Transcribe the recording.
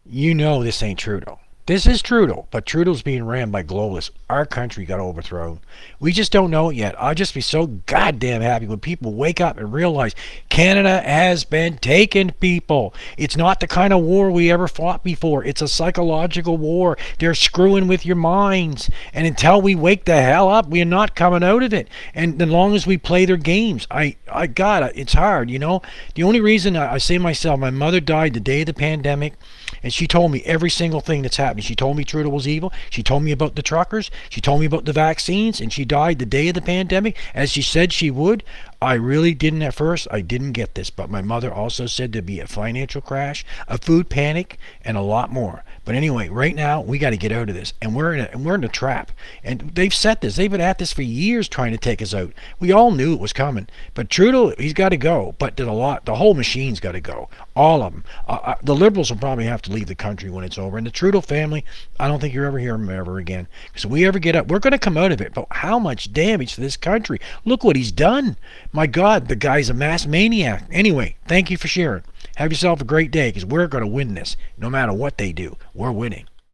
You know this ain't Trudeau. This is Trudeau, but Trudeau's being ran by globalists. Our country got overthrown. We just don't know it yet. I'll just be so goddamn happy when people wake up and realize Canada has been taken, people. It's not the kind of war we ever fought before. It's a psychological war. They're screwing with your minds. And until we wake the hell up, we're not coming out of it. And as long as we play their games, God, it's hard, you know. The only reason I say myself, my mother died the day of the pandemic, and she told me every single thing that's happening. She told me Trudeau was evil. She told me about the truckers. She told me about the vaccines. And she died the day of the pandemic, as she said she would. I really didn't at first. I didn't get this. But my mother also said there'd be a financial crash, a food panic, and a lot more. But anyway, right now, we got to get out of this. And we're in a trap. And they've set this. They've been at this for years trying to take us out. We all knew it was coming. But Trudeau, he's got to go. But the whole machine's got to go. All of them. The Liberals will probably have to leave the country when it's over. And the Trudeau family, I don't think you'll ever hear them ever again. Because if we ever get up, we're going to come out of it. But how much damage to this country? Look what he's done. My God, the guy's a mass maniac. Anyway, thank you for sharing. Have yourself a great day, because we're going to win this. No matter what they do, we're winning.